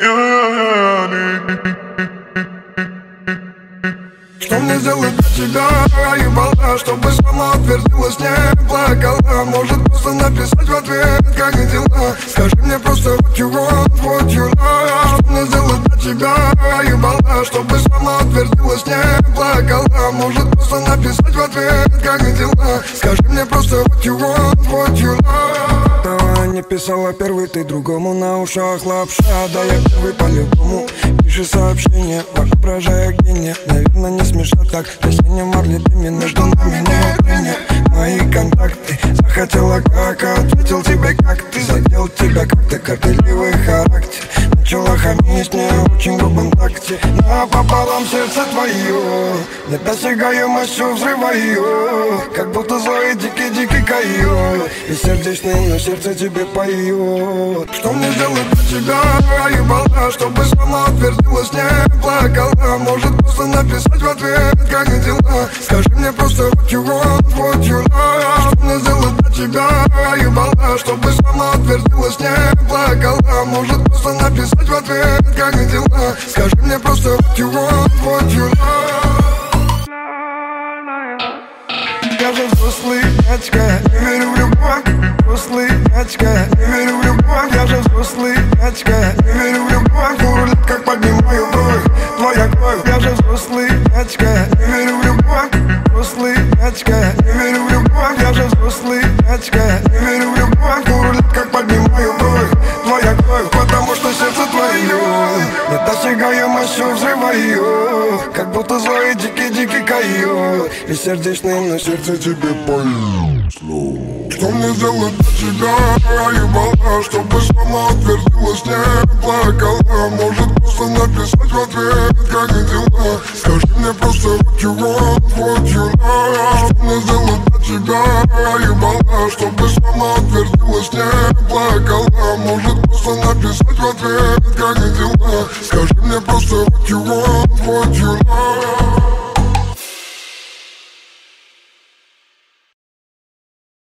Что мне сделать для тебя, ебала, чтобы сама утвердилась, не плакала? Может просто написать в ответ, как и дела? Скажи мне просто what you want, what you love. Что мне сделать для тебя, ебала, чтобы сама утвердилась, не плакала? Может просто написать в ответ, как и дела? Скажи мне просто what you want, what you love. Давай не писала первый, ты другому на ушах лапша. Да я первый по-любому. Пиши сообщение, воображая гения. Наверное, не смешно так. Весенним марлетами между нами нет трения. Мои контакты захотела как, ответил тебе как. Ты задел тебя как-то горделивый характер. Начала хамить мне в очень грубом такте. Напополам сердце твое, недосягаемостью взрываю. Как будто злой дикий койот. И сердечный, но сердце тебе поет. Что мне сделать для тебя, ебала, чтобы сама утвердилась, не плакала? Может просто написать в ответ, как и дела? Скажи мне просто what you want, what you love. Что мне сделать для тебя, ебала, чтобы сама утвердилась, не плакала? Может просто написать в ответ, как и дела? Скажи мне просто what you want, what you love. Я же взрослый дядька, не верю в любовь. Взрослый дядька, не верю в любовь. Я же взрослый дядька, не верю в любовь. Урулит, как поднимаю бровь, твоя кровь. Я же взрослый дядька, не верю в любовь. Взрослый дядька, не верю в любовь. Я же взрослый дядька, не верю в любовь. Урулит, как поднимаю бровь, твоя кровь. Потому что сердце твое недосягаемостью взрываю. Как будто злой дикий койот. И сердечный, но сердце тебе поет. Что мне сделать для тебя, ебала, чтобы сама утвердилась, не плакала? Может просто написать в ответ, как и дела? Скажи мне просто what you want, what you love. Что мне сделать для тебя, ебала, чтобы сама утвердилась, не плакала? Может просто написать в ответ, как и дела? Скажи мне просто what you want, what you love.